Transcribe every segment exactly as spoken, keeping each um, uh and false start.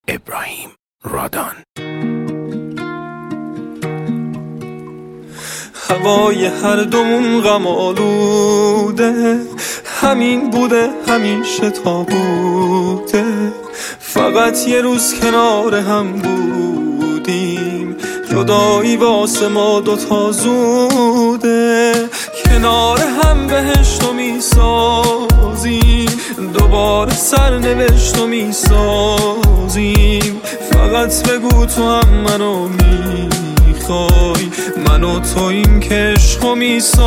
ابراهیم رادان. هوای هر دومون غم آلوده، همین بوده همیشه تا بوده، فقط یه روز کنار هم بودیم، جدایی واسه ما دوتا زوده، کنار هم بهشتو میسازیم، دوباره سرنوشتو میسازیم، فقط بگو تو هم منو میخوای، من و توییم که عشقو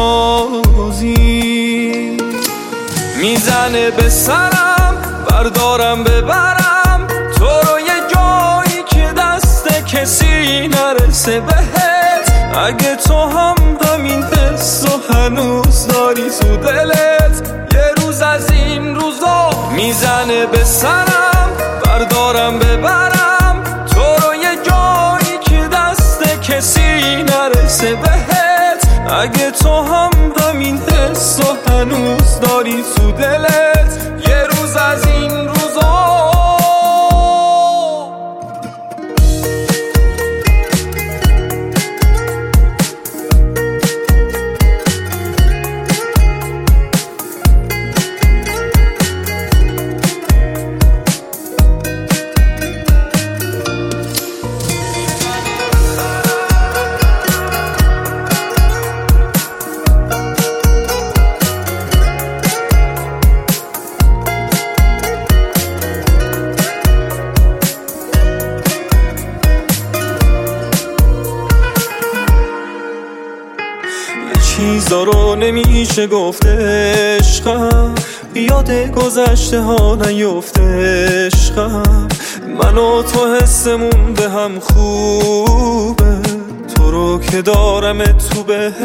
میسازیم. میزنه به سرم بردارم ببرم تو رو یه جایی که دست کسی نرسه بهت، اگه تو هم همین حسو هنوز داری تو دلت، یه روز از این روزا میزنه به سرم بردارم ببرم تو رو یه جایی که دست کسی نرسه بهت، اگه تو هم همین حسو هنوز داری تو دلت، یه روز از این روزا. چیزا رو نمیشه گفت عشقم، یاد گذشته ها نیفته عشقم، من و تو حسمون به هم خوبه، تو رو که دارم تو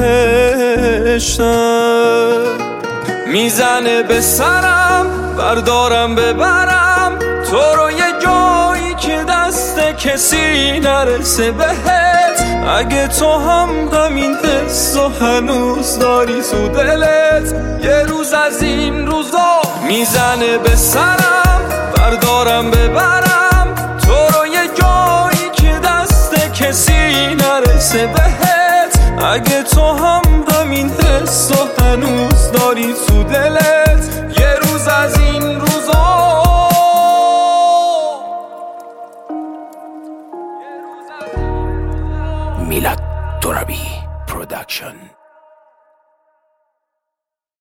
بهشتم. میزنه به سرم بردارم ببرم تو رو یه جایی که دست کسی نرسه بهت، اگه تو هم همین حسو هنوز داری تو دلت، یه روز از این روزا میزنه به سرم بردارم ببرم تو رو یه جایی که دست کسی نرسه بهت، اگه تو هم همین حسو هنوز داری تو